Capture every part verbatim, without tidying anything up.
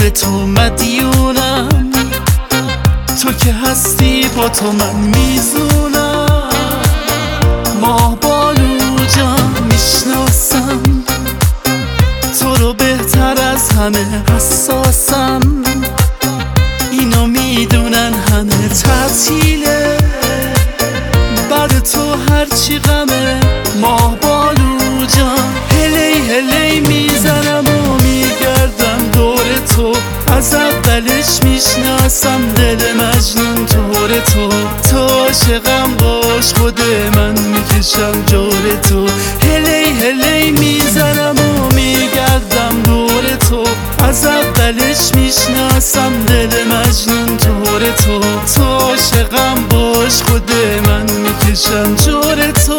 به تو مدیونم، تو که هستی با تو من میزونم. ماه بانو جان میشناسم، تو رو بهتر از همه حساسم. اینو میدونن همه تعطیله، بعد تو هرچی غمه. ماه بانو جان هلی هلی میزنم و میگردم دور تو، از اولش میشناسم دل مجنون طور تو. تو عاشقم باش خود من میکشم جور تو، هلی هلی میزنم و میگردم دور تو، از اولش میشناسم دل مجنون طور تو. تو عاشقم باش خود من میکشم جور تو.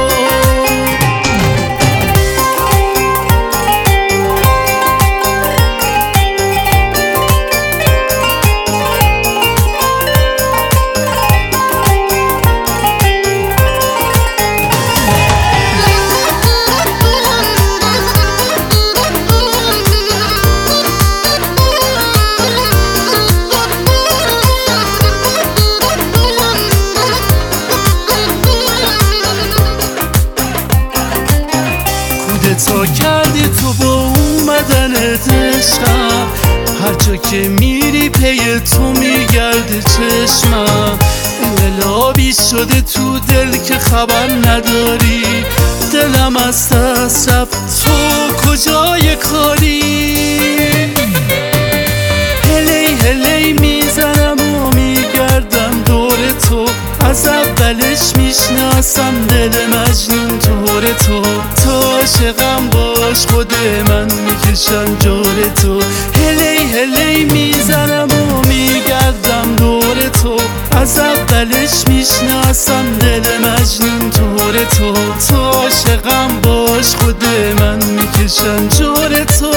تا کردی تو با اومدنت عشقم، هر جا که میری پی تو میگرده چشمم. انقلابی شده تو دل که خبر نداری، دلم از دست رفت تو کجای کاری. هلی هلی میزنم و میگردم دور تو، از اولش میشناسم دل مجنون طور تو. تو عاشقم باش خود من میکشم جور تو، هلی هلی میزنم و میگردم دور تو، از اولش میشناسم دل مجنون طور تو. تو عاشقم باش خود من میکشم جور تو.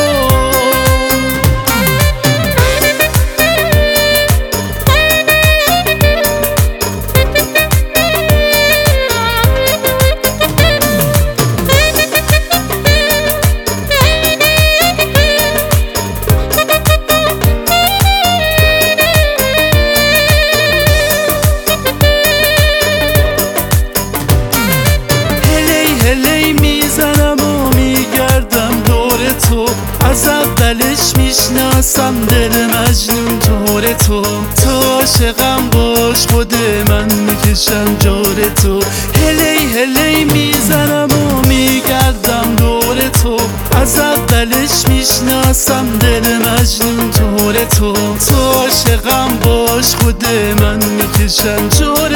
از اولش میشناسم دل مجنون طور تو، تو عاشقم باش خود من میکشم جور تو، هلی هلی میزنم و میگردم دور تو، از اولش میشناسم دل مجنون طور تو، تو عاشقم باش خود من میکشم جور